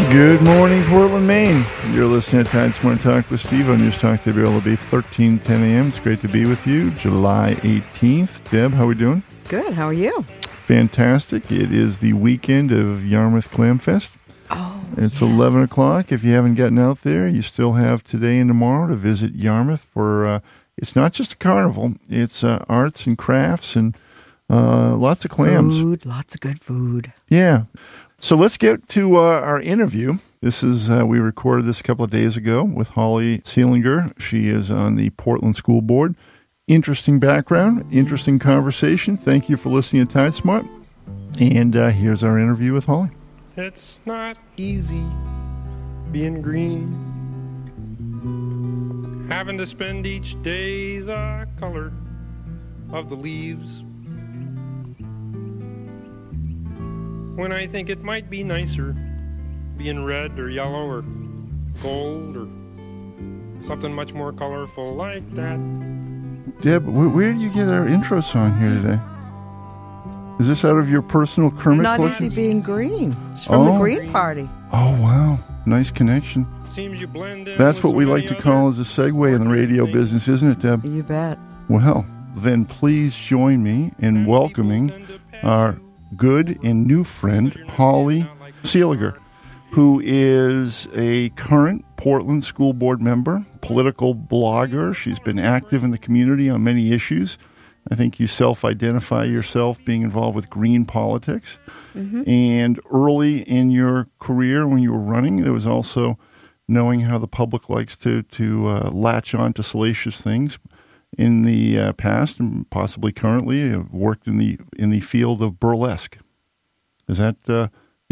Good morning, Portland, Maine. You're listening to Tides Morning Talk with Steve on News Talk WLB 1310 a.m. It's great to be with you. July 18th. Deb, how are we doing? Good. How are you? Fantastic. It is the weekend of Yarmouth Clam Fest. Oh, It's yes. 11 o'clock. If you haven't gotten out there, you still have today and tomorrow to visit Yarmouth for, it's not just a carnival. It's arts and crafts and lots of clams. Food, lots of good food. Yeah. So let's get to our interview. This is, we recorded this a couple of days ago with Holly Seelinger. She is on the Portland School Board. Interesting background, interesting conversation. Thank you for listening to Tide Smart. And here's our interview with Holly. It's not easy being green, having to spend each day the color of the leaves, when I think it might be nicer being red or yellow or gold or something much more colorful like that. Deb, where did you get our intro song here today? Is this out of your personal Kermit Not collection? easy being green. It's from the Oh. Green Party. Oh, wow. Nice connection. Seems you blend in That's with what so we many like to other call as a segue in the radio things. business, isn't it, Deb? You bet. Well, then please join me in welcoming our good and new friend, Holly Seelinger, who is a current Portland School Board member, political blogger. She's been active in the community on many issues. I think you self-identify yourself being involved with green politics. Mm-hmm. And early in your career when you were running, there was also knowing how the public likes to latch on to salacious things. In the past and possibly currently, I've worked in the field of burlesque. Is that the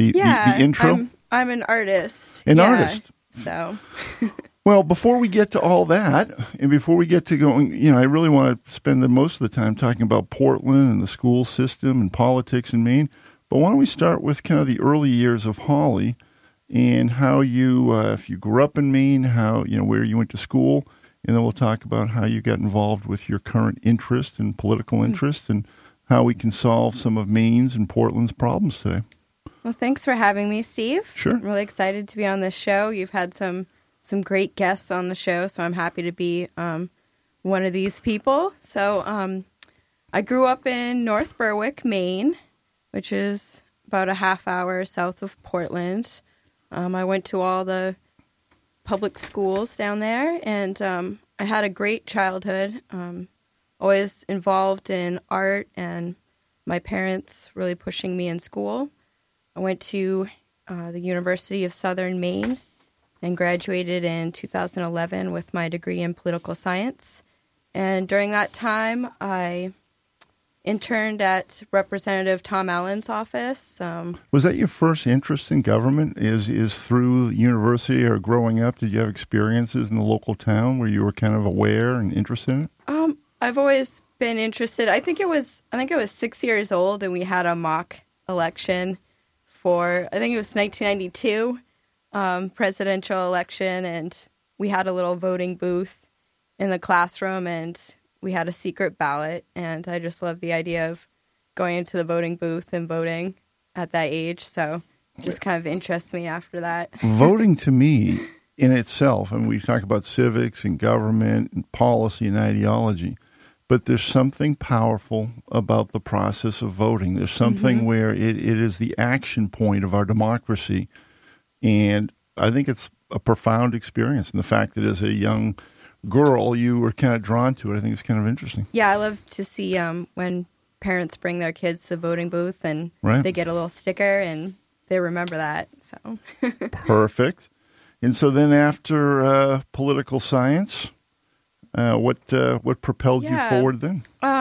intro? I'm an artist. An Yeah, artist. So Well, before we get to all that, and before we get to going, I really want to spend the most of the time talking about Portland and the school system and politics in Maine. But why don't we start with kind of the early years of Holly and how you, if you grew up in Maine, how, where you went to school, and then we'll talk about how you got involved with your current interest and political interest and how we can solve some of Maine's and Portland's problems today. well, thanks for having me, Steve. Sure. I'm really excited to be on this show. You've had some great guests on the show, so I'm happy to be one of these people. So I grew up in North Berwick, Maine, which is about a half hour south of Portland. I went to all the public schools down there, and I had a great childhood. Always involved in art, and my parents really pushing me in school. I went to the University of Southern Maine and graduated in 2011 with my degree in political science. And during that time, I interned at Representative Tom Allen's office. Was that your first interest in government? Is through university or growing up? Did you have experiences in the local town where you were kind of aware and interested in it? I've always been interested. I think it was 6 years old, and we had a mock election for, I think it was 1992 presidential election, and we had a little voting booth in the classroom, and we had a secret ballot, and I just loved the idea of going into the voting booth and voting at that age, so it just kind of interests me after that. Voting to me in itself, and we talk about civics and government and policy and ideology, but there's something powerful about the process of voting. There's something where it is the action point of our democracy, and I think it's a profound experience. And the fact that as a young girl you were kind of drawn to it, I think it's kind of interesting. Yeah, I love to see when parents bring their kids to the voting booth and they get a little sticker and they remember that. So Perfect. And so then after political science, what propelled you forward then?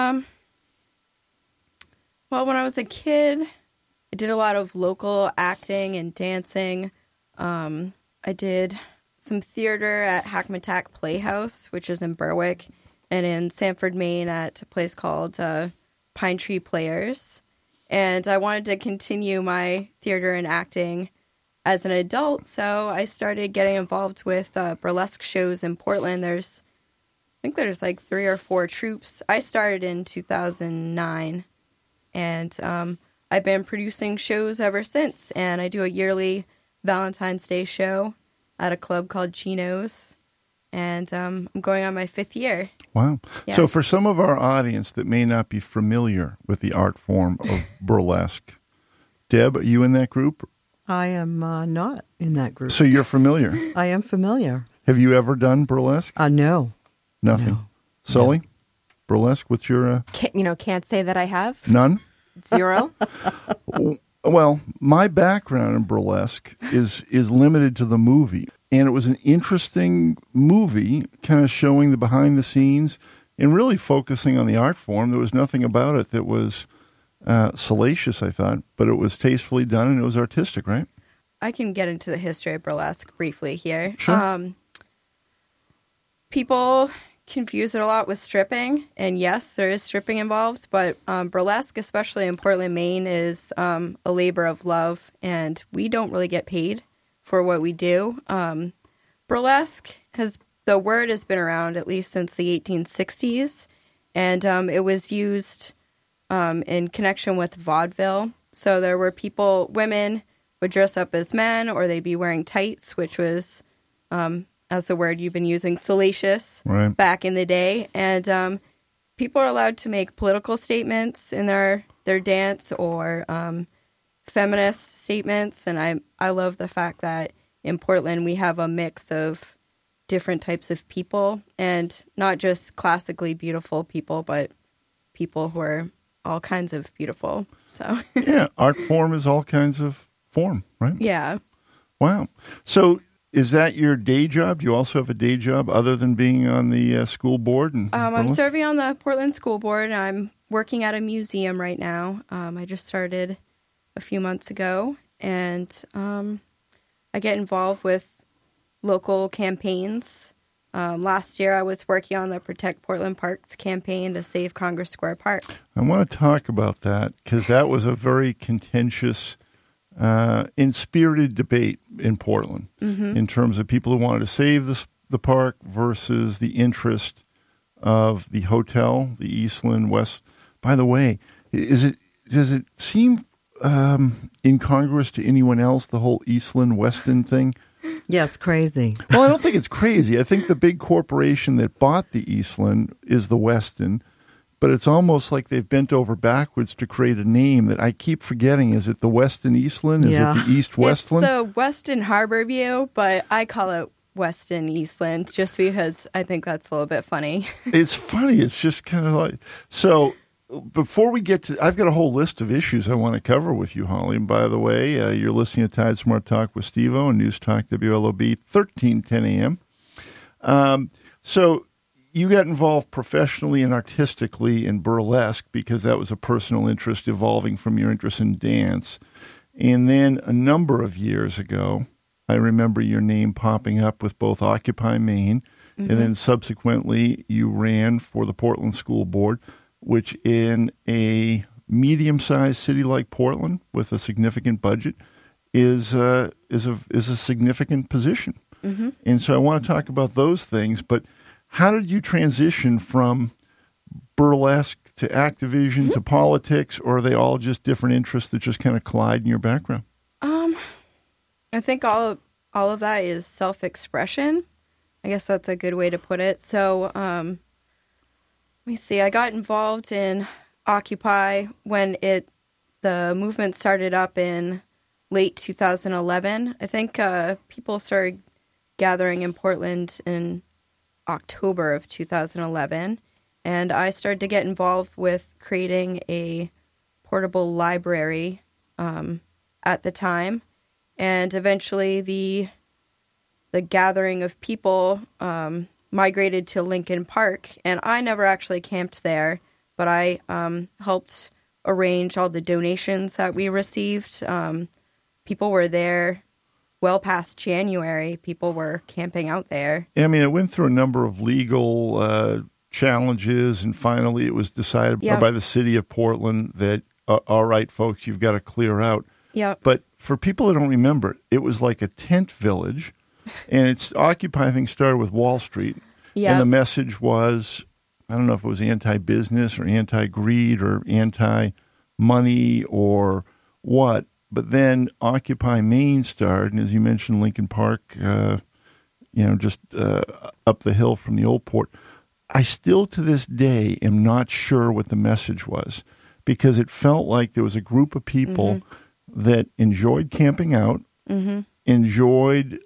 Well, when I was a kid, I did a lot of local acting and dancing. I did some theater at Hackmatack Playhouse, which is in Berwick, and in Sanford, Maine at a place called Pine Tree Players. And I wanted to continue my theater and acting as an adult, so I started getting involved with burlesque shows in Portland. I think there's like 3 or 4 troupes. I started in 2009, and I've been producing shows ever since, and I do a yearly Valentine's Day show at a club called Chino's. And I'm going on my 5th year. Wow. Yeah. So for some of our audience that may not be familiar with the art form of burlesque, Deb, are you in that group? I am not in that group. So you're familiar. I am familiar. Have you ever done burlesque? No. Nothing. No. Sully? Burlesque? What's your... Can't say that I have. None? 0. Well, my background in burlesque is limited to the movie. And it was an interesting movie, kind of showing the behind the scenes and really focusing on the art form. There was nothing about it that was salacious, I thought, but it was tastefully done and it was artistic, right? I can get into the history of burlesque briefly here. Sure. People confuse it a lot with stripping, and yes, there is stripping involved, but burlesque, especially in Portland, Maine, is a labor of love, and we don't really get paid for what we do. Burlesque the word has been around at least since the 1860s, and it was used in connection with vaudeville. So there were women would dress up as men, or they'd be wearing tights, which was, as the word you've been using, salacious, Right. back in the day. And people are allowed to make political statements in their dance, or feminist statements. And I love the fact that in Portland we have a mix of different types of people, and not just classically beautiful people, but people who are all kinds of beautiful. So Yeah, art form is all kinds of form, right? yeah. Wow. So is that your day job? Do you also have a day job other than being on the school board? I'm burlesque? serving on the Portland School Board. I'm working at a museum right now. I just started a few months ago, and I get involved with local campaigns. Last year, I was working on the Protect Portland Parks campaign to save Congress Square Park. I want to talk about that because that was a very contentious and spirited debate in Portland in terms of people who wanted to save the park versus the interest of the hotel, the Eastland West. By the way, does it seem incongruous to anyone else, the whole Eastland Weston thing? Yeah, it's crazy. Well, I don't think it's crazy. I think the big corporation that bought the Eastland is the Weston, but it's almost like they've bent over backwards to create a name that I keep forgetting. Is it the Weston Eastland? Is Yeah. it the East Westland? It's the Weston Harborview, but I call it Weston Eastland just because I think that's a little bit funny. It's funny. It's just kind of like... So before we get to... I've got a whole list of issues I want to cover with you, Holly. And by the way, you're listening to Tide Smart Talk with Steve-O and News Talk WLOB, 1310 a.m. So you got involved professionally and artistically in burlesque because that was a personal interest evolving from your interest in dance. And then a number of years ago, I remember your name popping up with both Occupy Maine, and then subsequently you ran for the Portland School Board, which in a medium-sized city like Portland with a significant budget is a significant position. And so I want to talk about those things, but how did you transition from burlesque to Activision to politics, or are they all just different interests that just kind of collide in your background? I think all of that is self-expression. I guess that's a good way to put it. So, let me see. I got involved in Occupy when the movement started up in late 2011. I think people started gathering in Portland in October of 2011, and I started to get involved with creating a portable library at the time. And eventually the gathering of people migrated to Lincoln Park. And I never actually camped there, but I helped arrange all the donations that we received. People were there well past January. People were camping out there. I mean, it went through a number of legal challenges, and finally it was decided by the city of Portland that, all right, folks, you've got to clear out. Yeah. But for people that don't remember, it was like a tent village, and its Occupy thing started with Wall Street. Yeah. And the message was, I don't know if it was anti-business or anti-greed or anti-money or what, but then Occupy Maine started, and as you mentioned, Lincoln Park, just up the hill from the old port. I still to this day am not sure what the message was, because it felt like there was a group of people that enjoyed camping out, enjoyed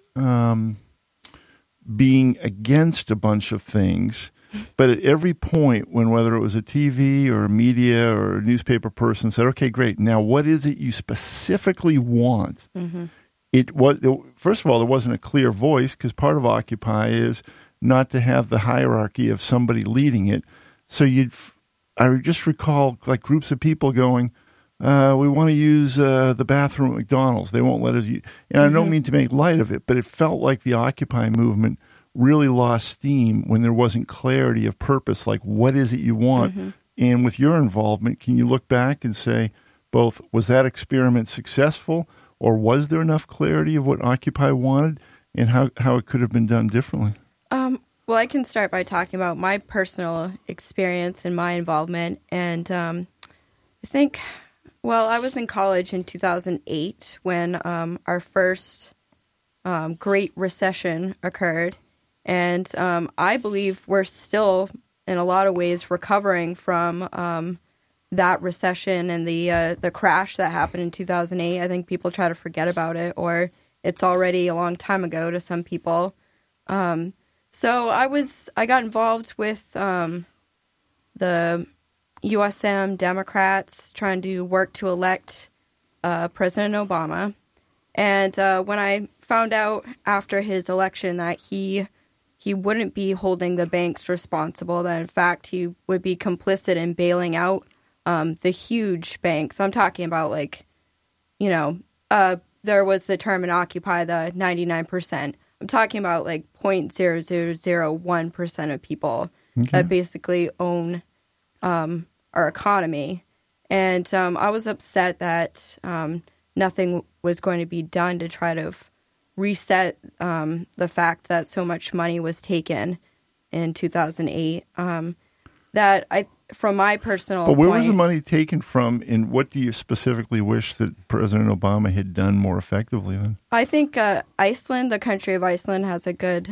being against a bunch of things, but at every point when whether it was a TV or a media or a newspaper person said, okay, great, now what is it you specifically want? It was, first of all, there wasn't a clear voice, because part of Occupy is not to have the hierarchy of somebody leading it. So I just recall like groups of people going, we want to use the bathroom at McDonald's. They won't let us use. And I don't mean to make light of it, but it felt like the Occupy movement really lost steam when there wasn't clarity of purpose. Like, what is it you want? And with your involvement, can you look back and say, both, was that experiment successful, or was there enough clarity of what Occupy wanted, and how it could have been done differently? Well, I can start by talking about my personal experience and my involvement. And I think, well, I was in college in 2008 when our first Great Recession occurred. And I believe we're still, in a lot of ways, recovering from that recession and the crash that happened in 2008. I think people try to forget about it, or it's already a long time ago to some people. So I got involved with the USM Democrats trying to work to elect President Obama. And when I found out after his election that he wouldn't be holding the banks responsible, that in fact he would be complicit in bailing out the huge banks. I'm talking about there was the term in Occupy, the 99%. I'm talking about 0.0001% of people that basically own our economy. And I was upset that nothing was going to be done to try to reset the fact that so much money was taken in 2008. From my personal But where point, was the money taken from, and what do you specifically wish that President Obama had done more effectively then? I think Iceland, the country of Iceland, has a good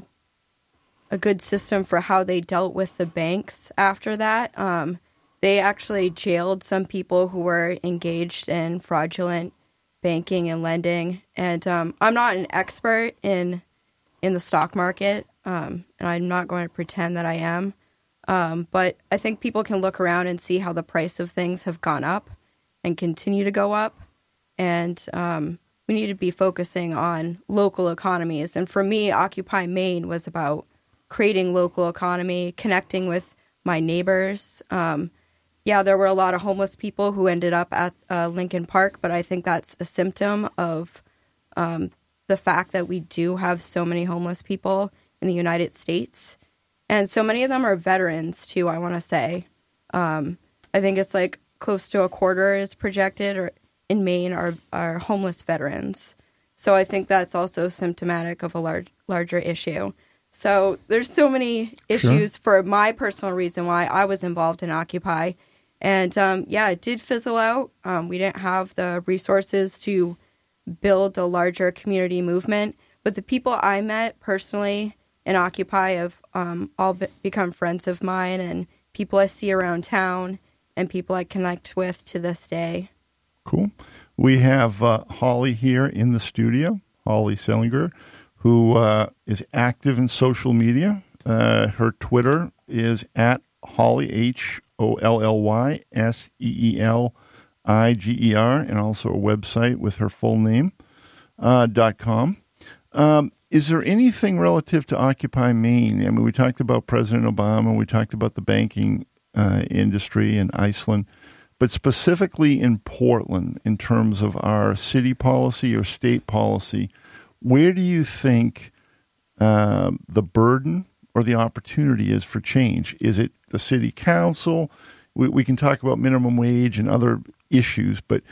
system for how they dealt with the banks after that. They actually jailed some people who were engaged in fraudulent banking and lending. And I'm not an expert in the stock market, and I'm not going to pretend that I am. But I think people can look around and see how the price of things have gone up and continue to go up. And we need to be focusing on local economies. And for me, Occupy Maine was about creating local economy, connecting with my neighbors. There were a lot of homeless people who ended up at Lincoln Park, but I think that's a symptom of the fact that we do have so many homeless people in the United States. And so many of them are veterans, too, I want to say. I think it's close to a quarter is projected or in Maine are homeless veterans. So I think that's also symptomatic of a larger issue. So there's so many issues for my personal reason why I was involved in Occupy. And, it did fizzle out. We didn't have the resources to build a larger community movement. But the people I met personally in Occupy have all become friends of mine, and people I see around town and people I connect with to this day. Cool. We have Holly here in the studio, Holly Selinger, who is active in social media. Her Twitter is at Holly, HOLLY SEELIGER, and also a website with her full name, .com. Is there anything relative to Occupy Maine? I mean, we talked about President Obama, we talked about the banking industry in Iceland, but specifically in Portland, in terms of our city policy or state policy, where do you think the burden or the opportunity is for change? Is it the city council? We can talk about minimum wage and other issues, but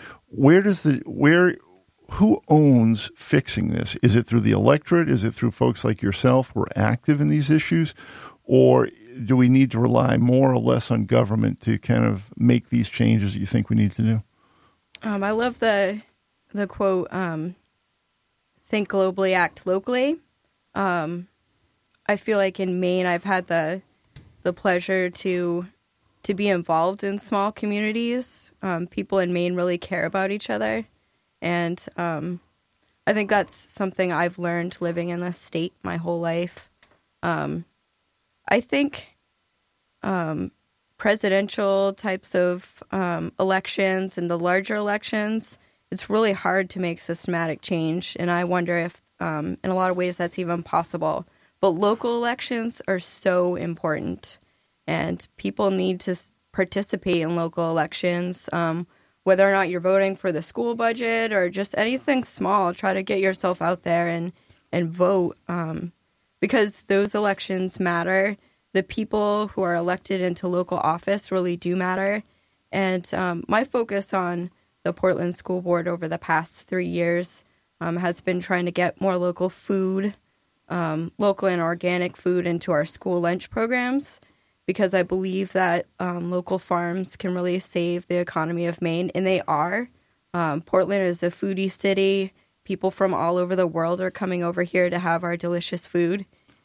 who owns fixing this? Is it through the electorate? Is it through folks like yourself who are active in these issues? Or do we need to rely more or less on government to kind of make these changes that you think we need to do? I love the the quote, think globally, act locally. I feel like in Maine, I've had the pleasure to be involved in small communities. People in Maine really care about each other. And I think that's something I've learned living in this state my whole life. I think presidential types of elections and the larger elections, it's really hard to make systematic change. And I wonder if in a lot of ways that's even possible. But local elections are so important. And people need to participate in local elections, whether or not you're voting for the school budget or just anything small. Try to get yourself out there and vote, because those elections matter. The people who are elected into local office really do matter. And my focus on the Portland School Board over the past 3 years has been trying to get more local food, local and organic food into our school lunch programs, because I believe that local farms can really save the economy of Maine, and they are. Portland is a foodie city. People from all over the world are coming over here to have our delicious food,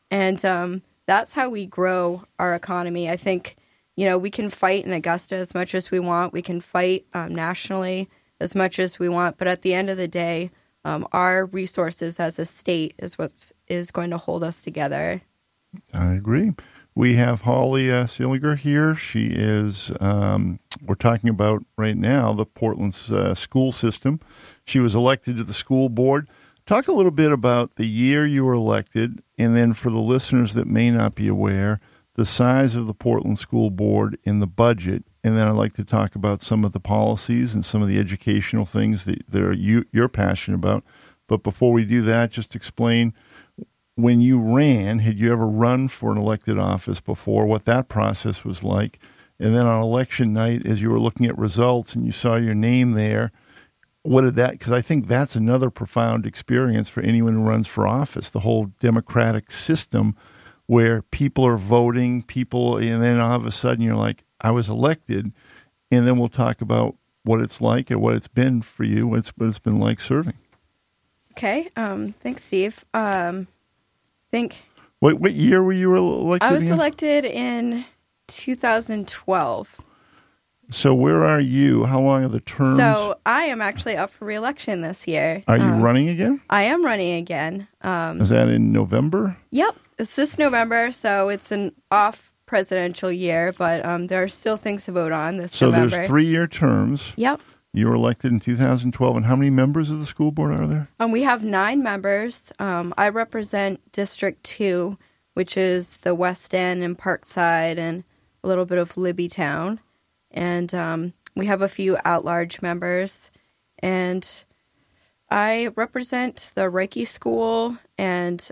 and that's how we grow our economy. I think, we can fight in Augusta as much as we want. We can fight nationally as much as we want, but at the end of the day, our resources as a state is what is going to hold us together. I agree. We have Holly Seeliger here. She is, we're talking about right now the Portland's school system. She was elected to the school board. Talk a little bit about the year you were elected, and then for the listeners that may not be aware, the size of the Portland School Board in the budget. And then I'd like to talk about some of the policies and some of the educational things that you're passionate about. But before we do that, just explain, when you ran, had you ever run for an elected office before, what that process was like? And then on election night, as you were looking at results and you saw your name there, what did that, because I think that's another profound experience for anyone who runs for office, the whole democratic system where people are voting, and then all of a sudden you're like, I was elected. And then we'll talk about what it's like and what it's been for you, what it's been like serving. Okay. Thanks, Steve. What year were you elected? I was again? elected in 2012. So where are you? How long are the terms? So I am actually up for re-election this year. Are you running again? I am running again. Is that in November? Yep. It's this November, so it's an off presidential year, but there are still things to vote on this November. So there's 3-year terms. Yep. You were elected in 2012, and how many members of the school board are there? We have 9 members. I represent District 2, which is the West End and Parkside and a little bit of Libbytown. And we have a few at-large members. And I represent the Reiki School, and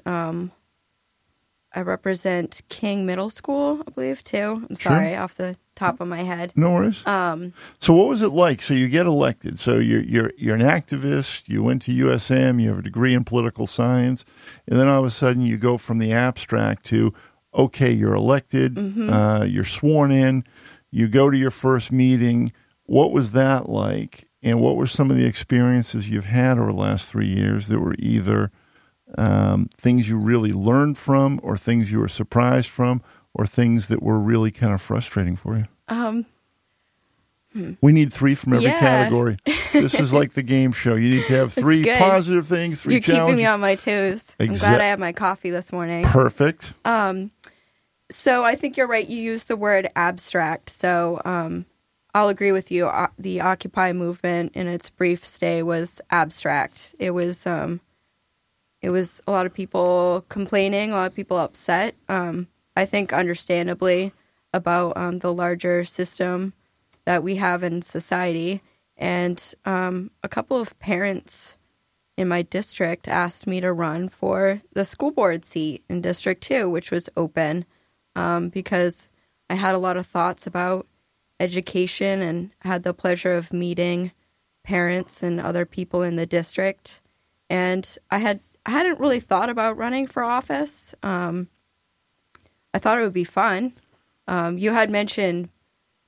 I represent King Middle School, I believe, too. I'm sorry, off the top of my head. No worries. So what was it like? So you get elected. So you're an activist. You went to USM. You have a degree in political science. And then all of a sudden you go from the abstract to, okay, you're elected. Mm-hmm. You're sworn in. You go to your first meeting. What was that like? And what were some of the experiences you've had over the last 3 years that were either things you really learned from, or things you were surprised from, or things that were really kind of frustrating for you? We need 3 from every category. This is like the game show. You need to have 3 positive things, 3 You're challenges. keeping me on my toes. I'm glad I had my coffee this morning. Perfect. So I think you're right. You used the word abstract. So I'll agree with you. The Occupy movement in its brief stay was abstract. It was a lot of people complaining, a lot of people upset. I think understandably about the larger system that we have in society. And a couple of parents in my district asked me to run for the school board seat in District 2, which was open, because I had a lot of thoughts about education and had the pleasure of meeting parents and other people in the district. And I hadn't really thought about running for office. I thought it would be fun. You had mentioned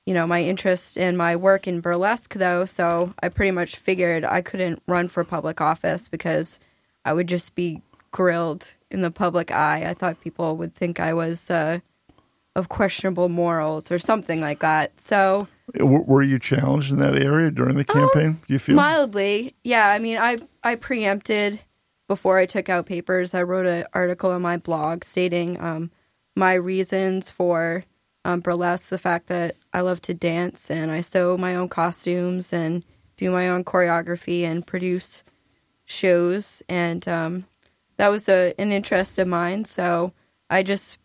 my interest in my work in burlesque, though. So I pretty much figured I couldn't run for public office because I would just be grilled in the public eye. I thought people would think I was of questionable morals or something like that. So, were you challenged in that area during the campaign? Do you feel mildly? Yeah. I mean, I preempted before I took out papers. I wrote an article on my blog stating my reasons for burlesque, the fact that I love to dance and I sew my own costumes and do my own choreography and produce shows. And that was an interest of mine. So I just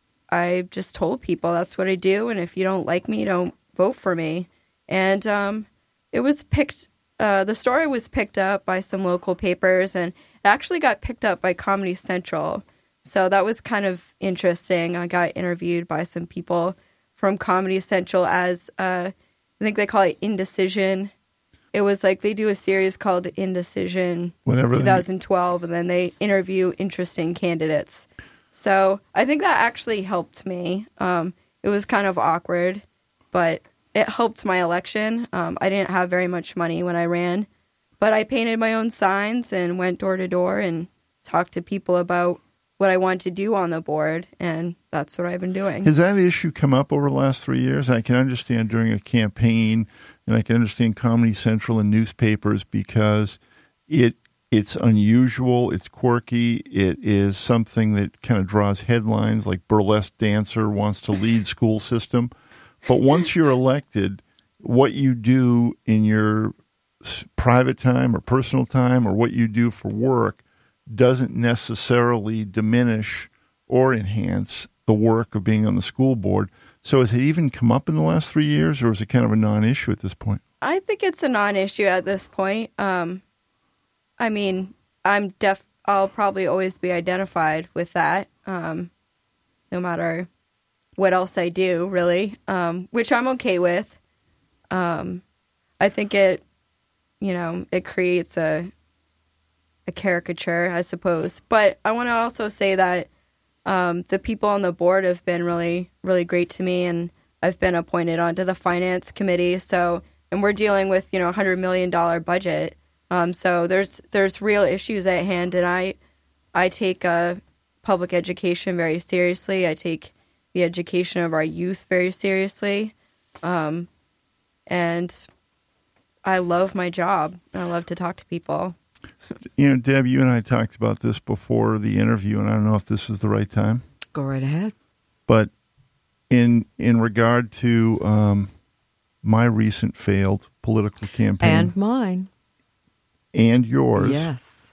told people that's what I do. And if you don't like me, don't vote for me. And it was the story was picked up by some local papers, and it actually got picked up by Comedy Central. So that was kind of interesting. I got interviewed by some people from Comedy Central as, I think they call it Indecision. It was like they do a series called Indecision 2012, and then they interview interesting candidates. So I think that actually helped me. It was kind of awkward, but it helped my election. I didn't have very much money when I ran, but I painted my own signs and went door to door and talked to people about what I want to do on the board, and that's what I've been doing. Has that issue come up over the last 3 years? I can understand during a campaign, and I can understand Comedy Central and newspapers because it's unusual, it's quirky, it is something that kind of draws headlines like burlesque dancer wants to lead school system. But once you're elected, what you do in your private time or personal time or what you do for work doesn't necessarily diminish or enhance the work of being on the school board. So has it even come up in the last 3 years, or is it kind of a non-issue at this point? I think it's a non-issue at this point. I mean, I'll probably always be identified with that, no matter what else I do, really, which I'm okay with. I think it creates a caricature, I suppose. But I want to also say that the people on the board have been really, really great to me, and I've been appointed onto the finance committee. So, and we're dealing with $100 million budget. So there's real issues at hand, and I take public education very seriously. I take the education of our youth very seriously, and I love my job. I love to talk to people. Deb, you and I talked about this before the interview, and I don't know if this is the right time. Go right ahead. But in regard to my recent failed political campaign. And mine. And yours. Yes.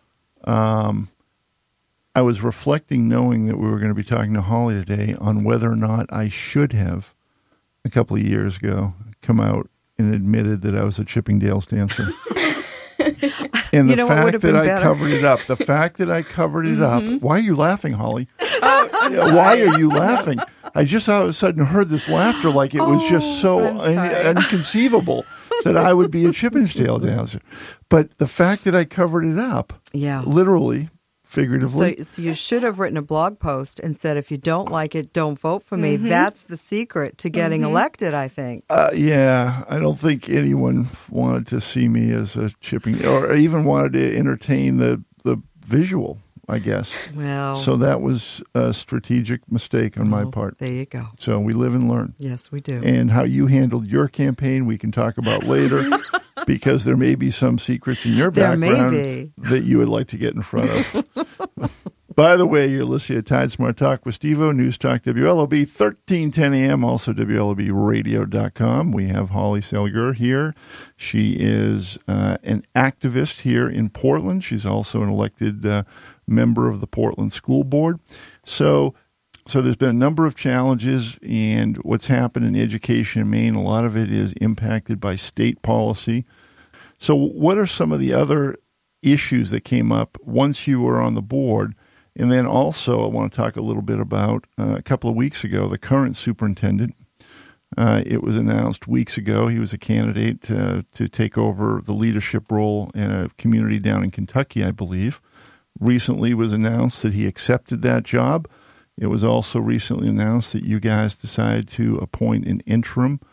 I was reflecting, knowing that we were going to be talking to Holly today, on whether or not I should have, a couple of years ago, come out and admitted that I was a Chippendales dancer. And the fact that I covered it up, why are you laughing, Holly? Why are you laughing? I just all of a sudden heard this laughter like it was just so inconceivable that I would be a Chippendale dancer. But the fact that I covered it up, literally, figuratively. So you should have written a blog post and said, if you don't like it, don't vote for me. Mm-hmm. That's the secret to getting elected, I think. Yeah, I don't think anyone wanted to see me as a Chippendale, or even wanted to entertain the visual, I guess. Well, so that was a strategic mistake on my part. There you go. So we live and learn. Yes, we do. And how you handled your campaign, we can talk about later. Because there may be some secrets in your background that you would like to get in front of. By the way, you're listening to Tide Smart Talk with Steve-O, News Talk WLOB, 1310 a.m., also WLOBradio.com. We have Holly Selger here. She is an activist here in Portland. She's also an elected member of the Portland School Board. So there's been a number of challenges, and what's happened in education in Maine, a lot of it is impacted by state policy. So what are some of the other issues that came up once you were on the board? And then also I want to talk a little bit about a couple of weeks ago, the current superintendent. It was announced weeks ago he was a candidate to take over the leadership role in a community down in Kentucky, I believe. Recently was announced that he accepted that job. It was also recently announced that you guys decided to appoint an interim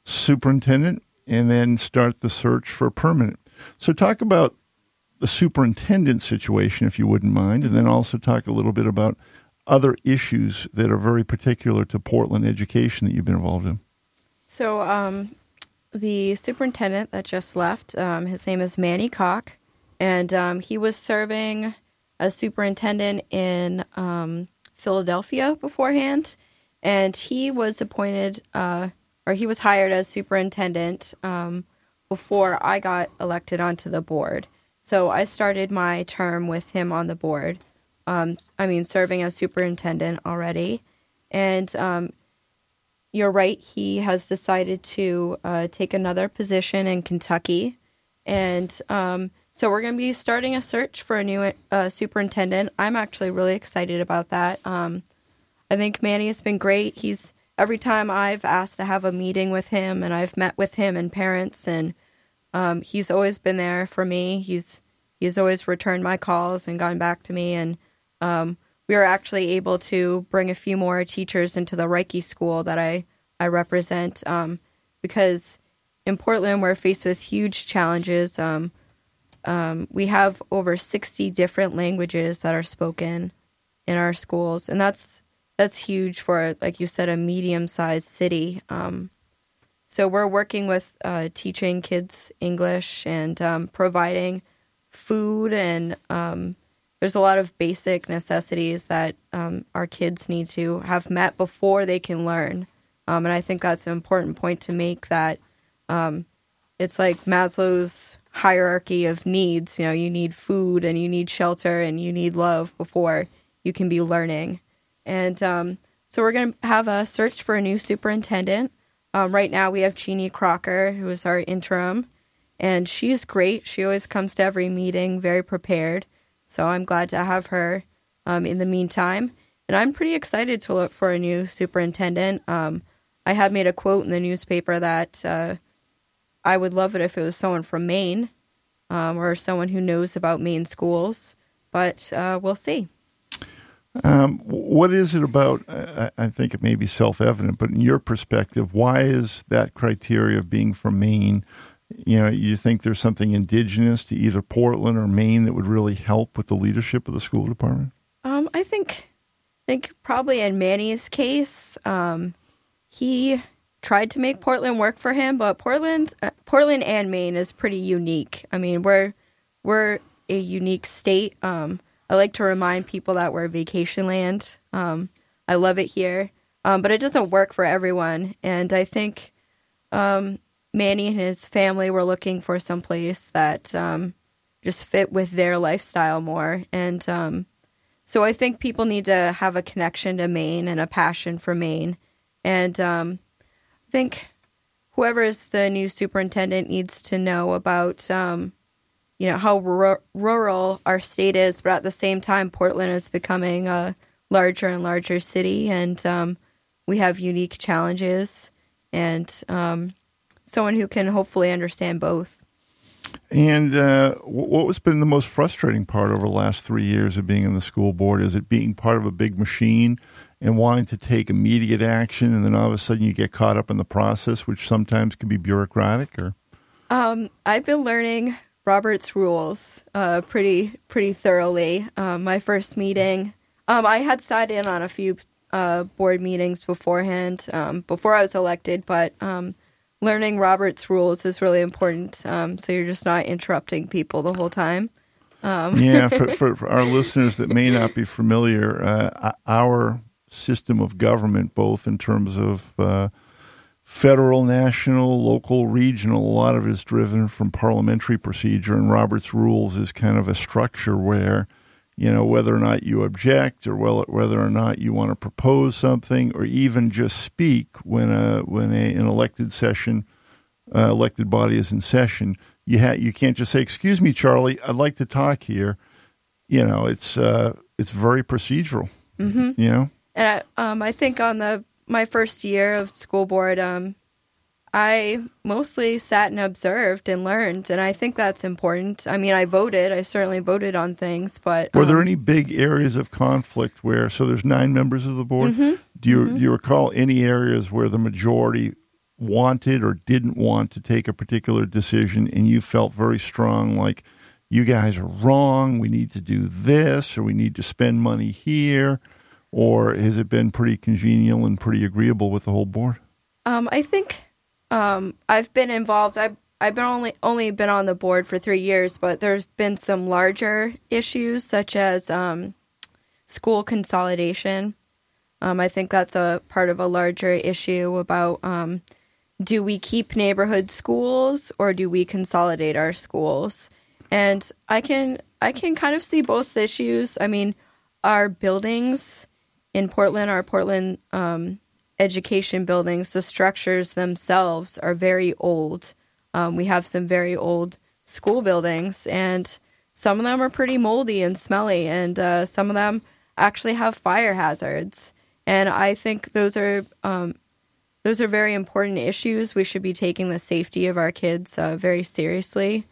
superintendent and then start the search for a permanent. So talk about the superintendent situation, if you wouldn't mind, and then also talk a little bit about other issues that are very particular to Portland education that you've been involved in. So the superintendent that just left, his name is Manny Koch, and he was serving as superintendent in Philadelphia beforehand, and he was appointed, or he was hired as superintendent before I got elected onto the board. So I started my term with him on the board. Serving as superintendent already. And you're right, he has decided to take another position in Kentucky. And so we're going to be starting a search for a new superintendent. I'm actually really excited about that. I think Manny has been great. Every time I've asked to have a meeting with him, and I've met with him and parents, and he's always been there for me. He's always returned my calls and gone back to me, and we were actually able to bring a few more teachers into the Reiki school that I represent, because in Portland we're faced with huge challenges. We have over 60 different languages that are spoken in our schools, and that's huge for, like you said, a medium-sized city. So we're working with teaching kids English and providing food, and there's a lot of basic necessities that our kids need to have met before they can learn. And I think that's an important point to make, that it's like Maslow's hierarchy of needs. You know, you need food and you need shelter and you need love before you can be learning. And so we're going to have a search for a new superintendent. Right now we have Jeannie Crocker, who is our interim, and she's great. She always comes to every meeting very prepared. So I'm glad to have her in the meantime. And I'm pretty excited to look for a new superintendent. I had made a quote in the newspaper that I would love it if it was someone from Maine or someone who knows about Maine schools. But we'll see. What is it about, I think it may be self-evident, but in your perspective, why is that criteria of being from Maine? You know, you think there's something indigenous to either Portland or Maine that would really help with the leadership of the school department? I think probably in Manny's case, he tried to make Portland work for him, but Portland and Maine is pretty unique. I mean, we're a unique state. I like to remind people that we're a vacation land. I love it here, but it doesn't work for everyone. And I think Manny and his family were looking for some place that just fit with their lifestyle more. And so I think people need to have a connection to Maine and a passion for Maine. And I think whoever is the new superintendent needs to know about how rural our state is, but at the same time, Portland is becoming a larger and larger city, and we have unique challenges, and someone who can hopefully understand both. And what has been the most frustrating part over the last 3 years of being in the school board? Is it being part of a big machine and wanting to take immediate action, and then all of a sudden you get caught up in the process, which sometimes can be bureaucratic? Or I've been learning Robert's Rules pretty thoroughly. My first meeting, I had sat in on a few board meetings beforehand, before I was elected, but learning Robert's Rules is really important, so you're just not interrupting people the whole time. Yeah, for our listeners that may not be familiar, our system of government, both in terms of federal, national, local, regional, a lot of it is driven from parliamentary procedure, and Robert's Rules is kind of a structure where, whether or not you object or whether or not you want to propose something or even just speak when an elected body is in session, you can't just say, "Excuse me, Charlie, I'd like to talk here." It's very procedural. Mm-hmm. And I think on my first year of school board, I mostly sat and observed and learned, and I think that's important. I mean, I certainly voted on things, but were there any big areas of conflict so there's 9 members of the board? Mm-hmm. Do you recall any areas where the majority wanted or didn't want to take a particular decision, and you felt very strong, like, you guys are wrong, we need to do this, or we need to spend money here? Or has it been pretty congenial and pretty agreeable with the whole board? I think I've been involved. I've been only been on the board for 3 years, but there's been some larger issues such as school consolidation. I think that's a part of a larger issue about do we keep neighborhood schools or do we consolidate our schools? And I can kind of see both issues. I mean, our buildings in Portland, our Portland education buildings, the structures themselves are very old. We have some very old school buildings, and some of them are pretty moldy and smelly, and some of them actually have fire hazards. And I think those are very important issues. We should be taking the safety of our kids very seriously.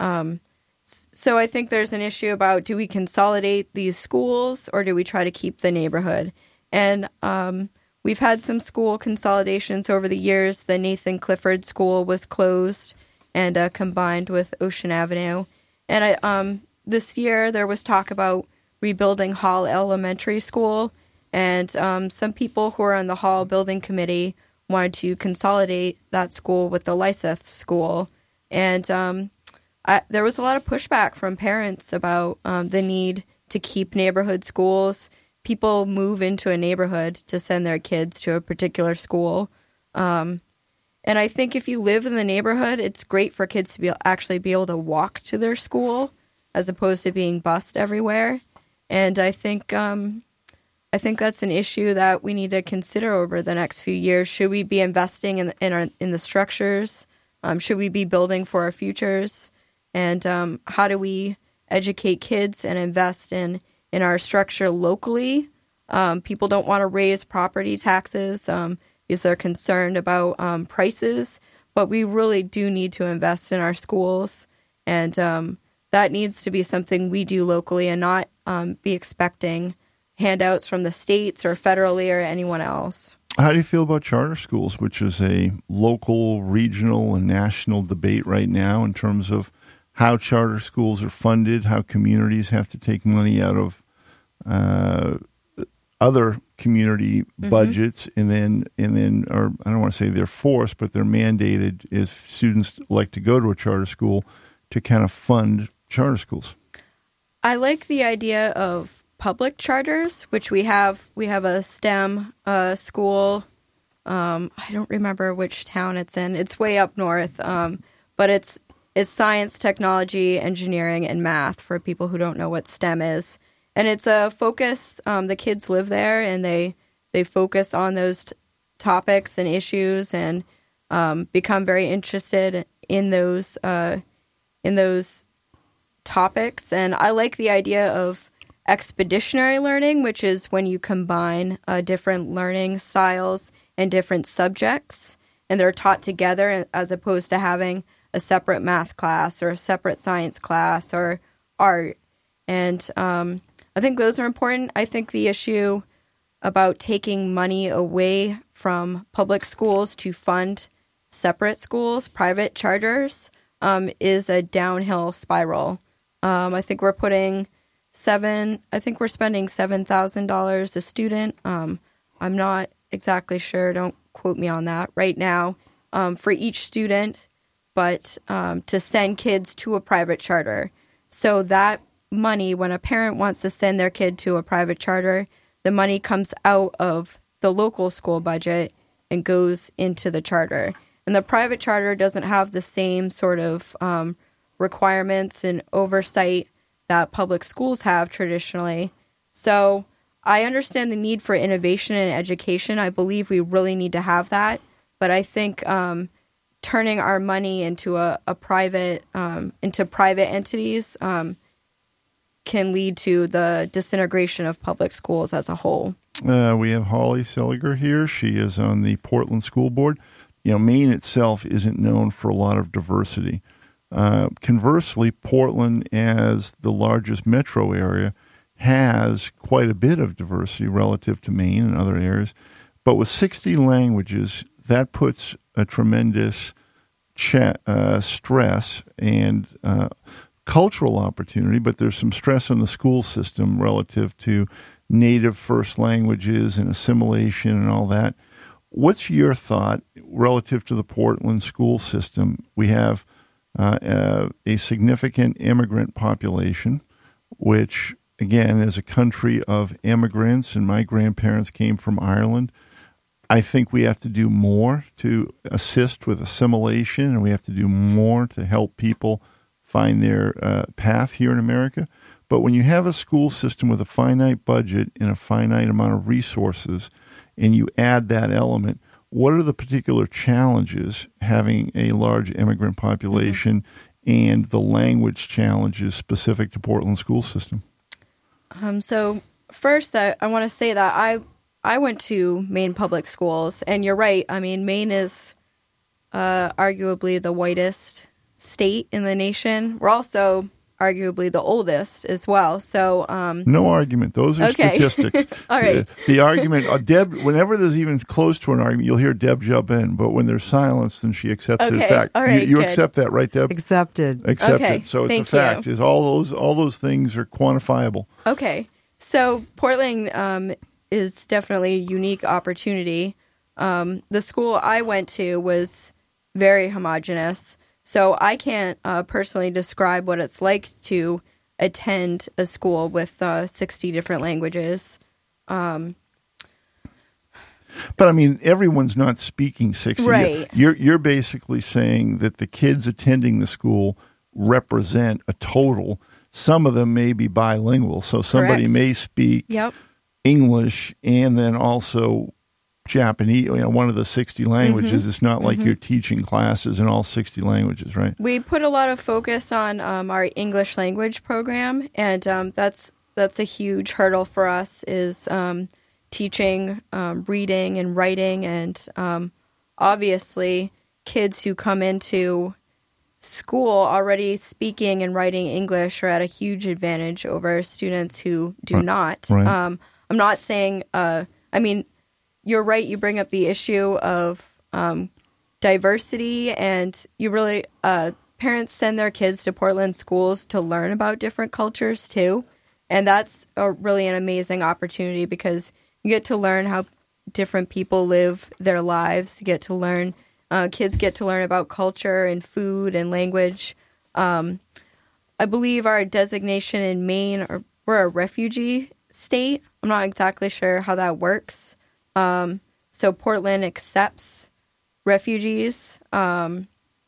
So I think there's an issue about, do we consolidate these schools or do we try to keep the neighborhood? And we've had some school consolidations over the years. The Nathan Clifford School was closed and combined with Ocean Avenue. And this year there was talk about rebuilding Hall Elementary School. And some people who are on the Hall Building Committee wanted to consolidate that school with the Lyseth School. And there was a lot of pushback from parents about the need to keep neighborhood schools. People move into a neighborhood to send their kids to a particular school. And I think if you live in the neighborhood, it's great for kids to actually be able to walk to their school as opposed to being bused everywhere. And I think that's an issue that we need to consider over the next few years. Should we be investing in the structures? Should we be building for our futures? And how do we educate kids and invest in our structure locally? People don't want to raise property taxes because they're concerned about prices, but we really do need to invest in our schools, and that needs to be something we do locally and not be expecting handouts from the states or federally or anyone else. How do you feel about charter schools, which is a local, regional, and national debate right now in terms of how charter schools are funded, how communities have to take money out of other community budgets, and then, or I don't want to say they're forced, but they're mandated if students like to go to a charter school to kind of fund charter schools? I like the idea of public charters, which we have. We have a STEM school. I don't remember which town it's in. It's way up north, but it's science, technology, engineering, and math for people who don't know what STEM is. And it's a focus. The kids live there, and they focus on those topics and issues, and become very interested in those topics. And I like the idea of expeditionary learning, which is when you combine different learning styles and different subjects, and they're taught together as opposed to having a separate math class or a separate science class or art. And I think those are important. I think the issue about taking money away from public schools to fund separate schools, private charters, is a downhill spiral. I think we're spending $7,000 a student. I'm not exactly sure. Don't quote me on that right now, for each student, but to send kids to a private charter. So that money, when a parent wants to send their kid to a private charter, the money comes out of the local school budget and goes into the charter. And the private charter doesn't have the same sort of requirements and oversight that public schools have traditionally. So I understand the need for innovation in education. I believe we really need to have that. But I think turning our money into private entities can lead to the disintegration of public schools as a whole. We have Holly Seliger here. She is on the Portland School Board. Maine itself isn't known for a lot of diversity. Conversely, Portland, as the largest metro area, has quite a bit of diversity relative to Maine and other areas. But with 60 languages, that puts a tremendous stress and cultural opportunity, but there's some stress on the school system relative to native first languages and assimilation and all that. What's your thought relative to the Portland school system? We have a significant immigrant population, which, again, is a country of immigrants, and my grandparents came from Ireland. I think we have to do more to assist with assimilation, and we have to do more to help people find their path here in America. But when you have a school system with a finite budget and a finite amount of resources, and you add that element, what are the particular challenges having a large immigrant population and the language challenges specific to Portland school system? So first, I want to say that I went to Maine public schools, and you're right. I mean, Maine is arguably the whitest state in the nation. We're also arguably the oldest as well. So no argument. Those are statistics. All right. The argument, Deb, whenever there's even close to an argument, you'll hear Deb jump in. But when there's silence, then she accepts it. In fact, all right, you good. accept that, right, Deb? Accepted. Accepted. So it's a fact. Is all those things are quantifiable. Okay. So Portland is definitely a unique opportunity. The school I went to was very homogenous. So I can't personally describe what it's like to attend a school with 60 different languages. But I mean, everyone's not speaking 60. Right. You're basically saying that the kids attending the school represent a total. Some of them may be bilingual, so somebody Correct. may speak English and then also Japanese, one of the 60 languages. It's not like you're teaching classes in all 60 languages, right? We put a lot of focus on our English language program, and that's a huge hurdle for us, is teaching reading and writing, and obviously kids who come into school already speaking and writing English are at a huge advantage over students who do not. Right. I'm not saying, you're right, you bring up the issue of diversity, and you really, parents send their kids to Portland schools to learn about different cultures too. And that's really an amazing opportunity, because you get to learn how different people live their lives. You get to learn, kids get to learn about culture and food and language. I believe our designation in Maine, we're a refugee state. I'm not exactly sure how that works. So Portland accepts refugees. So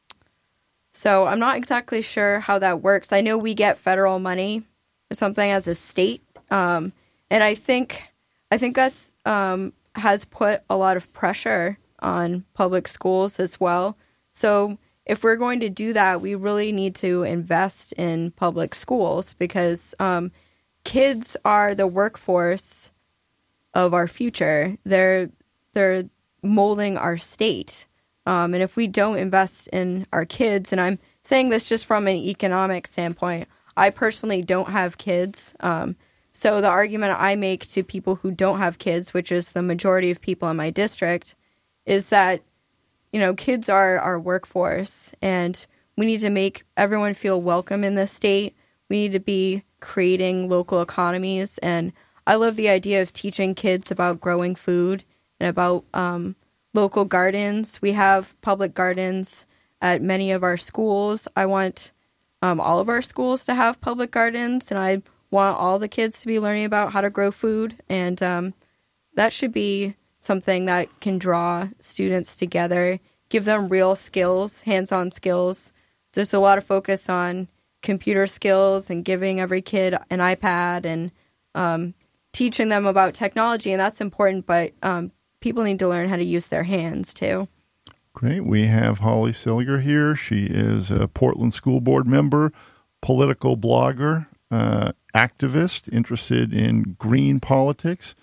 I'm not exactly sure how that works. I know we get federal money or something as a state. And I think that's has put a lot of pressure on public schools as well. So if we're going to do that, we really need to invest in public schools, because kids are the workforce of our future. They're molding our state. And if we don't invest in our kids, and I'm saying this just from an economic standpoint, I personally don't have kids. So the argument I make to people who don't have kids, which is the majority of people in my district, is that, kids are our workforce, and we need to make everyone feel welcome in this state. We need to be creating local economies, and I love the idea of teaching kids about growing food and about local gardens. We have public gardens at many of our schools. I want all of our schools to have public gardens, and I want all the kids to be learning about how to grow food. And that should be something that can draw students together, give them real skills, hands-on skills. There's a lot of focus on computer skills and giving every kid an iPad and teaching them about technology, and that's important, but people need to learn how to use their hands too. Great. We have Holly Silger here. She is a Portland School Board member, political blogger, activist, interested in green politics,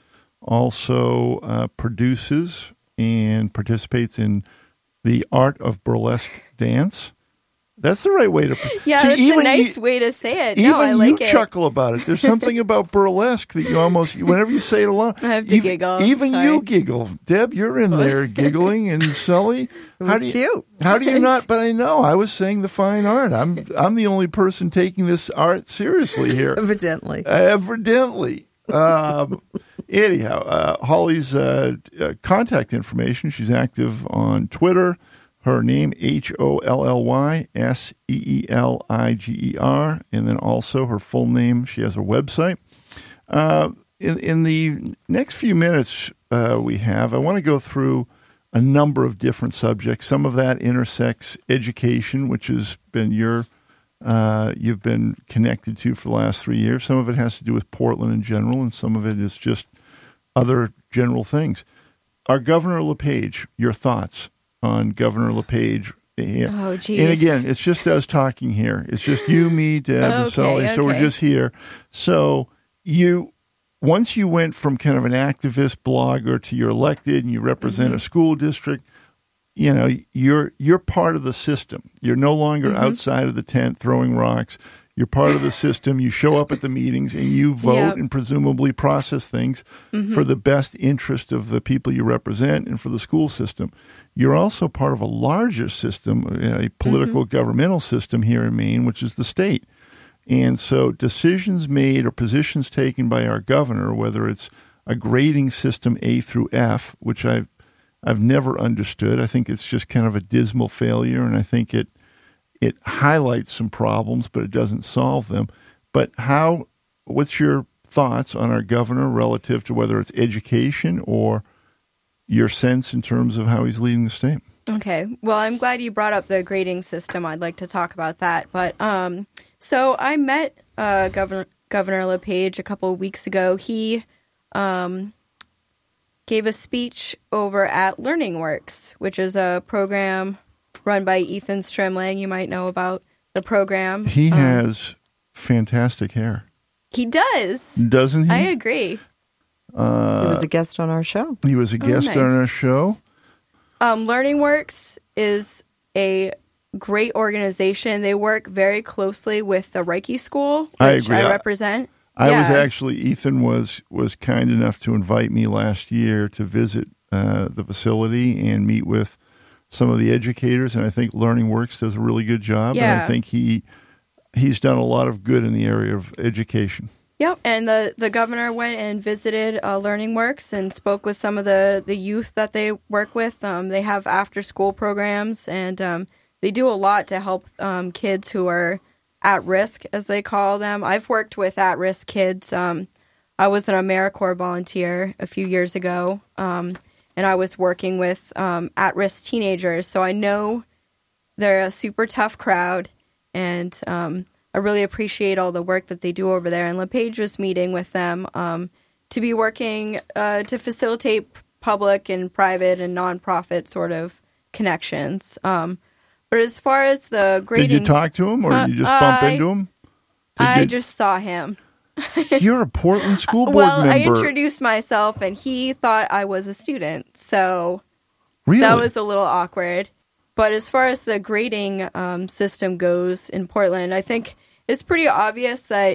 also produces and participates in the art of burlesque dance. That's the right way to. Yeah, See, that's a even nice you, way to say it. Even No, I like you it. chuckle about it. There's something about burlesque that you almost, whenever you say it alone, I have to giggle. Even Sorry. you giggle. Deb, you're in there giggling, and Sully. It was cute. How do you not? But I know I was saying the fine art. I'm the only person taking this art seriously here. Evidently. Anyhow, Holly's contact information. She's active on Twitter. Her name, HOLLYSEELIGER, and then also her full name. She has a website. In the next few minutes I want to go through a number of different subjects. Some of that intersects education, which has been you've been connected to for the last 3 years. Some of it has to do with Portland in general, and some of it is just other general things. Our Governor LePage, your thoughts on Governor LePage? Oh, geez. And again, it's just us talking here. It's just you, me, Deb, and Sully. So we're just here. So once you went from kind of an activist blogger to you're elected and you represent a school district, you're part of the system. You're no longer outside of the tent throwing rocks. You're part of the system. You show up at the meetings and you vote and presumably process things for the best interest of the people you represent and for the school system. You're also part of a larger system, a political governmental system here in Maine, which is the state. And so decisions made or positions taken by our governor, whether it's a grading system A through F, which I've never understood. I think it's just kind of a dismal failure, and I think it highlights some problems, but it doesn't solve them. But what's your thoughts on our governor relative to whether it's education or your sense in terms of how he's leading the state? Okay. Well, I'm glad you brought up the grading system. I'd like to talk about that. But so I met Governor LePage a couple of weeks ago. He gave a speech over at LearningWorks, which is a program run by Ethan Strimling. You might know about the program. He has fantastic hair. He does. Doesn't he? I agree. He was a guest on our show. He was a guest nice. on our show. LearningWorks is a great organization. They work very closely with the Reiki School, which I represent. Ethan was kind enough to invite me last year to visit the facility and meet with some of the educators, and I think LearningWorks does a really good job. Yeah. And I think he's done a lot of good in the area of education. Yep, and the governor went and visited LearningWorks and spoke with some of the youth that they work with. They have after-school programs, and they do a lot to help kids who are at risk, as they call them. I've worked with at-risk kids. I was an AmeriCorps volunteer a few years ago, and I was working with at-risk teenagers, so I know they're a super tough crowd, and I really appreciate all the work that they do over there. And LePage was meeting with them to be working to facilitate public and private and nonprofit sort of connections. But as far as the grading... Did you talk to him, or did you just bump into him? I just saw him. You're a Portland School Board member. member. I introduced myself, and he thought I was a student. So really? That was a little awkward. But as far as the grading system goes in Portland, I think it's pretty obvious that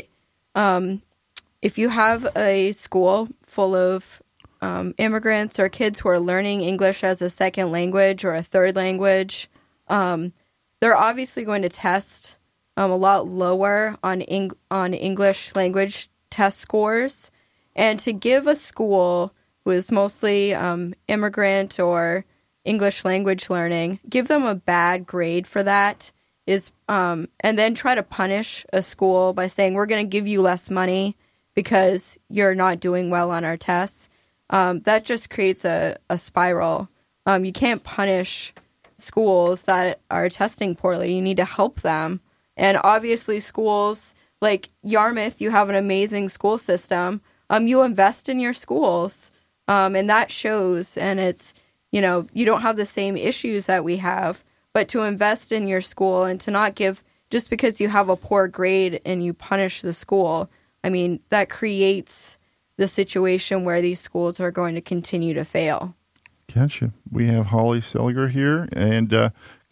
if you have a school full of immigrants or kids who are learning English as a second language or a third language, they're obviously going to test a lot lower on English language test scores. And to give a school who is mostly immigrant or English language learning, give them a bad grade for that is, and then try to punish a school by saying, we're going to give you less money because you're not doing well on our tests. That just creates a spiral. You can't punish schools that are testing poorly. You need to help them. And obviously schools like Yarmouth, you have an amazing school system. You invest in your schools, and that shows. And it's, you don't have the same issues that we have, but to invest in your school and to not give, just because you have a poor grade and you punish the school, I mean, that creates the situation where these schools are going to continue to fail. Gotcha. We have Holly Seliger here, and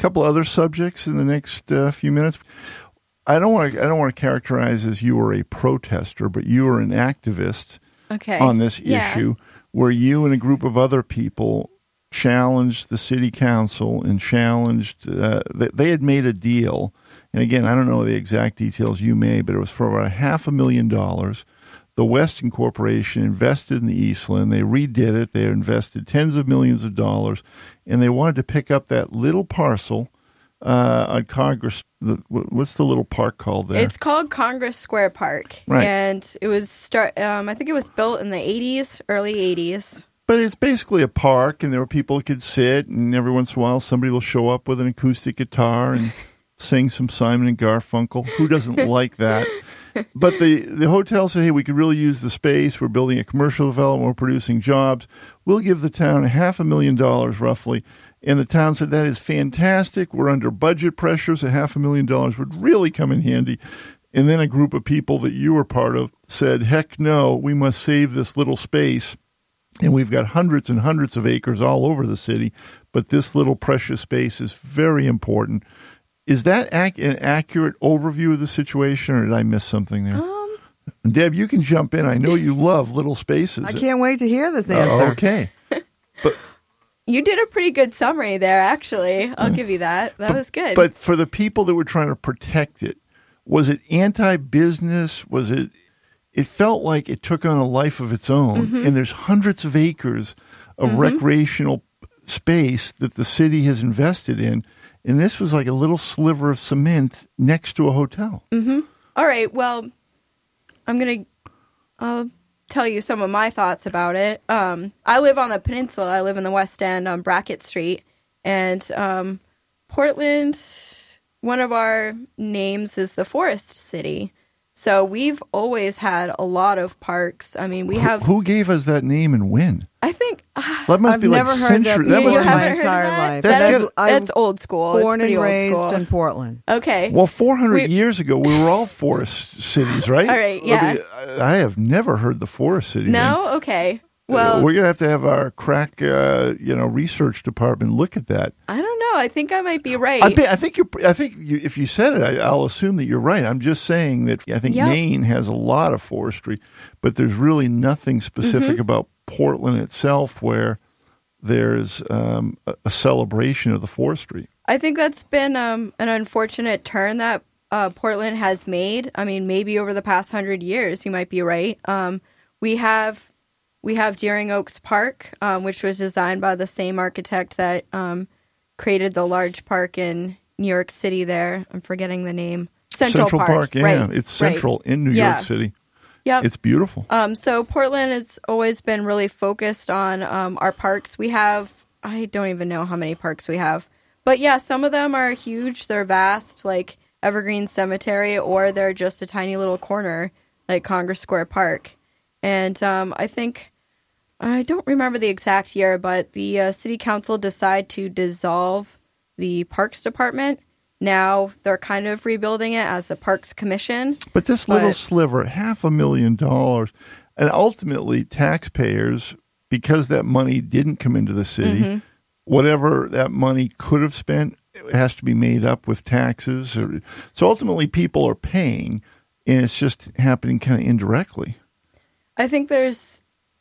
couple other subjects in the next few minutes. I don't want to characterize as you were a protester, but you were an activist on this issue, where you and a group of other people challenged the city council and challenged. They had made a deal, and again, I don't know the exact details. You may, but it was for about $500,000. The Weston Corporation invested in the Eastland. They redid it. They invested tens of millions of dollars, and they wanted to pick up that little parcel on Congress. What's the little park called there? It's called Congress Square Park, right? And it was I think it was built in the '80s, early '80s. But it's basically a park, and there were people who could sit, and every once in a while somebody will show up with an acoustic guitar and sing some Simon and Garfunkel. Who doesn't like that? But the hotel said, hey, we could really use the space. We're building a commercial development. We're producing jobs. We'll give the town $500,000 roughly. And the town said, that is fantastic. We're under budget pressures. $500,000 would really come in handy. And then a group of people that you were part of said, heck no, we must save this little space. And we've got hundreds and hundreds of acres all over the city. But this little precious space is very important. Is that an accurate overview of the situation, or did I miss something there? Deb, you can jump in. I know you love little spaces. I can't wait to hear this answer. Okay. But you did a pretty good summary there, actually. I'll give you that. That was good. But for the people that were trying to protect it, was it anti-business? Was it? It felt like it took on a life of its own, and there's hundreds of acres of recreational space that the city has invested in. And this was like a little sliver of cement next to a hotel. All right. Well, I'll tell you some of my thoughts about it. I live on the peninsula. I live in the West End on Brackett Street. And Portland, one of our names is the Forest City. So we've always had a lot of parks. I mean, we have... Who gave us that name and when? I think... that must I've be never like heard that century. before You in haven't my heard entire of life. That's old school. Born it's and pretty raised old school. in Portland. Okay. Well, 400 years ago, we were all forest cities, right? All right, yeah. I have never heard the Forest City No? thing. Okay. Well, we're going to have our crack, research department look at that. I don't know. I think I might be right. I think if you said it, I'll assume that you're right. I'm just saying that I think Maine has a lot of forestry, but there's really nothing specific about Portland itself where there's a celebration of the forestry. I think that's been an unfortunate turn that Portland has made. I mean, maybe over the past 100 years, you might be right. We have Deering Oaks Park, which was designed by the same architect that created the large park in New York City there. I'm forgetting the name. Central Park. Yeah. Right. It's central in New York City. Yep. It's beautiful. So Portland has always been really focused on our parks. We have, I don't even know how many parks we have. But yeah, some of them are huge. They're vast, like Evergreen Cemetery, or they're just a tiny little corner, like Congress Square Park. And I don't remember the exact year, but the city council decided to dissolve the Parks Department. Now they're kind of rebuilding it as the Parks Commission. But this little sliver, $500,000, and ultimately taxpayers, because that money didn't come into the city, whatever that money could have spent, it has to be made up with taxes. So ultimately people are paying, and it's just happening kind of indirectly. I think there's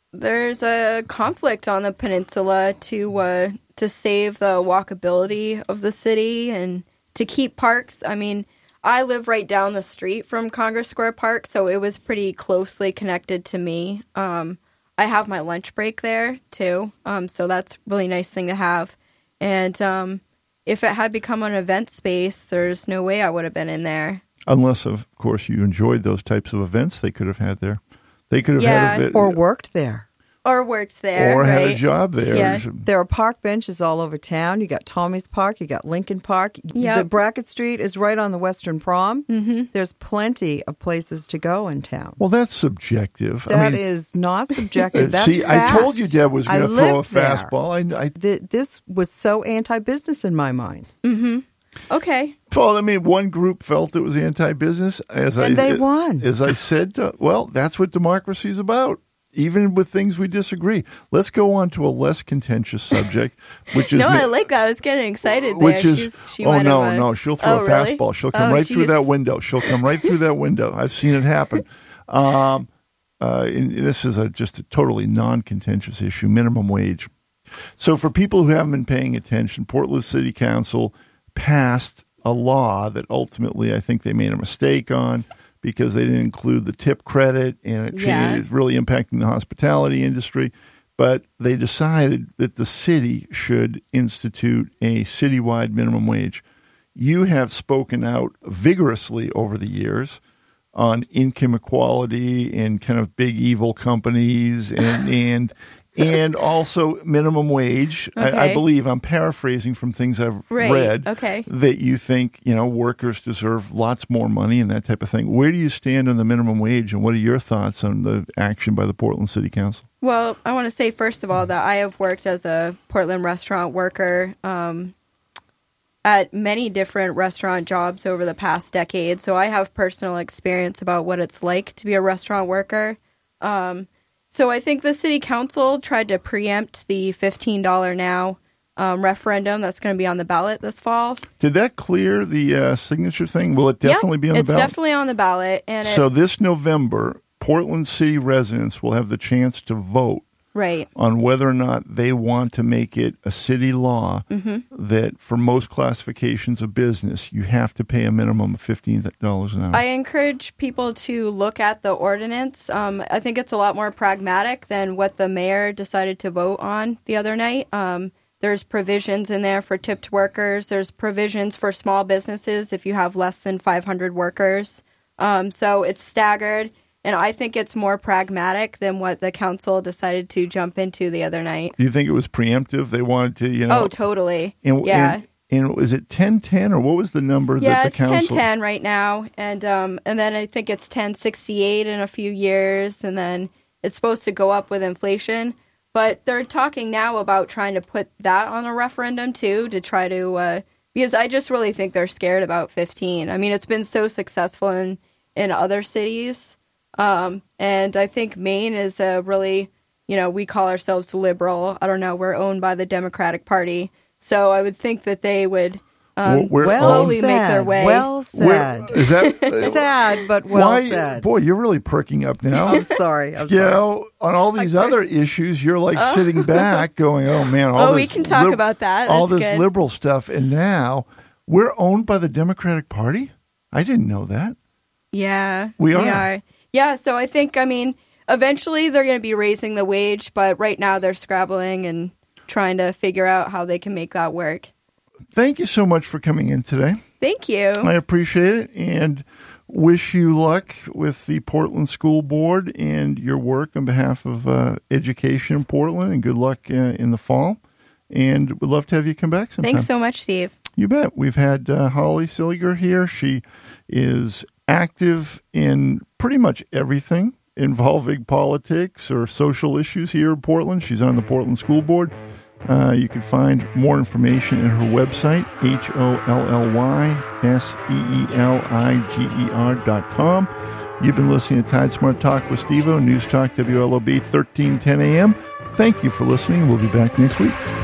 a conflict on the peninsula to save the walkability of the city and to keep parks. I mean, I live right down the street from Congress Square Park, so it was pretty closely connected to me. I have my lunch break there, too, so that's a really nice thing to have. And if it had become an event space, there's no way I would have been in there. Unless, of course, you enjoyed those types of events they could have had there. They could have had or worked there. Or worked there. Or had a right? job there. Yeah. There are park benches all over town. You got Tommy's Park. You got Lincoln Park. Yep. The Brackett Street is right on the Western Prom. There's plenty of places to go in town. Well, that's subjective. That is not subjective. That's see, fact. I told you Deb was going to throw a fastball. This was so anti-business in my mind. Okay. Well, I mean, one group felt it was anti-business. And they won. As I said, well, that's what democracy is about. even with things we disagree. Let's go on to a less contentious subject, which is... No, I like that. I was getting excited there. Which is... She oh, no. She'll throw a really? fastball. She'll come right through geez. that window. She'll come right through that window. I've seen it happen. This is just a totally non-contentious issue, minimum wage. So for people who haven't been paying attention, Portland City Council passed a law that ultimately I think they made a mistake on, because they didn't include the tip credit, and it is really impacting the hospitality industry. But they decided that the city should institute a citywide minimum wage. You have spoken out vigorously over the years on income equality and kind of big evil companies and also minimum wage. Okay. I believe, I'm paraphrasing from things I've read, that you think, workers deserve lots more money and that type of thing. Where do you stand on the minimum wage, and what are your thoughts on the action by the Portland City Council? Well, I want to say, first of all, that I have worked as a Portland restaurant worker at many different restaurant jobs over the past decade. So I have personal experience about what it's like to be a restaurant worker. So I think the city council tried to preempt the $15 now referendum that's going to be on the ballot this fall. Did that clear the signature thing? Will it definitely be on the ballot? It's definitely on the ballot. And so this November, Portland City residents will have the chance to vote on whether or not they want to make it a city law that for most classifications of business, you have to pay a minimum of $15 an hour. I encourage people to look at the ordinance. I think it's a lot more pragmatic than what the mayor decided to vote on the other night. There's provisions in there for tipped workers. There's provisions for small businesses if you have less than 500 workers. So it's staggered. And I think it's more pragmatic than what the council decided to jump into the other night. Do you think it was preemptive? They wanted to, Oh, totally. And was it 1010, or what was the number that the council... Yeah, it's 1010 right now. And then I think it's 1068 in a few years. And then it's supposed to go up with inflation. But they're talking now about trying to put that on a referendum, too, to try to... because I just really think they're scared about 15. I mean, it's been so successful in other cities. And I think Maine is a really, we call ourselves liberal. I don't know. We're owned by the Democratic Party. So I would think that they would slowly make their way. Well said. Is that sad, but well said. Boy, you're really perking up now. I'm sorry. On all these other issues, you're like sitting back going, oh, man. We can talk about that. All That's this good. liberal stuff. And now we're owned by the Democratic Party? I didn't know that. Yeah. We are. Yeah, so I think, eventually they're going to be raising the wage, but right now they're scrabbling and trying to figure out how they can make that work. Thank you so much for coming in today. Thank you. I appreciate it, and wish you luck with the Portland School Board and your work on behalf of education in Portland, and good luck in the fall. And we'd love to have you come back sometime. Thanks so much, Steve. You bet. We've had Holly Silliger here. She is active in pretty much everything involving politics or social issues here in Portland. She's on the Portland School Board. You can find more information at her website, HOLLYSEELIGER.com. You've been listening to Tide Smart Talk with Steve-O, News Talk WLOB 1310 AM. Thank you for listening. We'll be back next week.